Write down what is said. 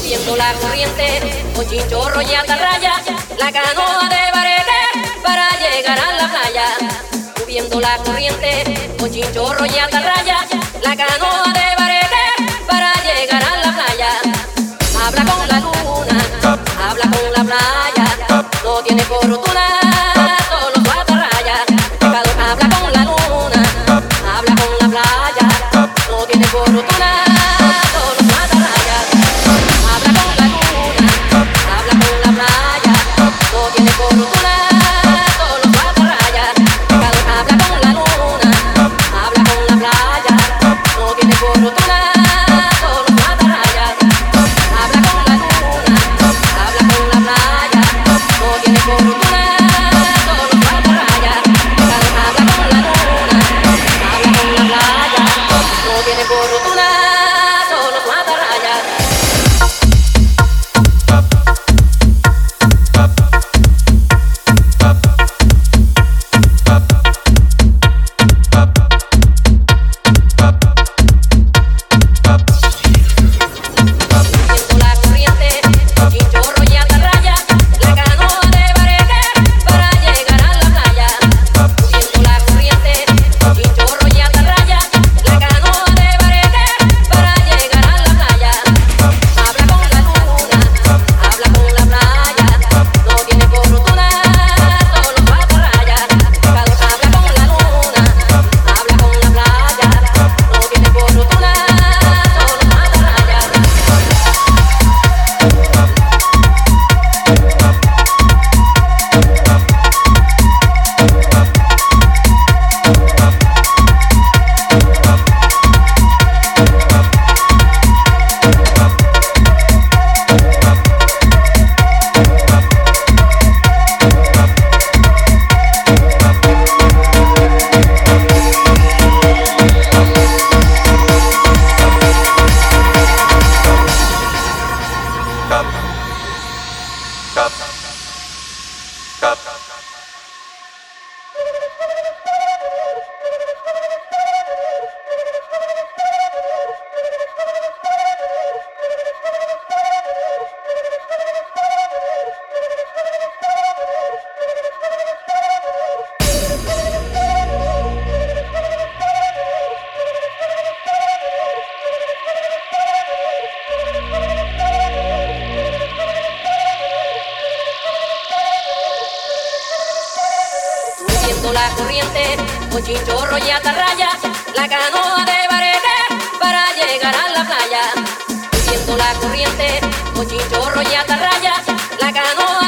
subiendo la corriente, con chinchorro y atarraya, la canoa de barete para llegar a la playa. Subiendo la corriente, con chinchorro y atarraya, la canoa de barete para llegar a la playa. Habla con la luna, habla con la playa, no tiene fortuna, solo su atarraya. Pescador habla con la luna, habla con la playa, no tiene fortuna. La corriente, con chinchorro y atarraya, la canoa de barete para llegar a la playa. Subiendo la corriente, con chinchorro y atarraya, la canoa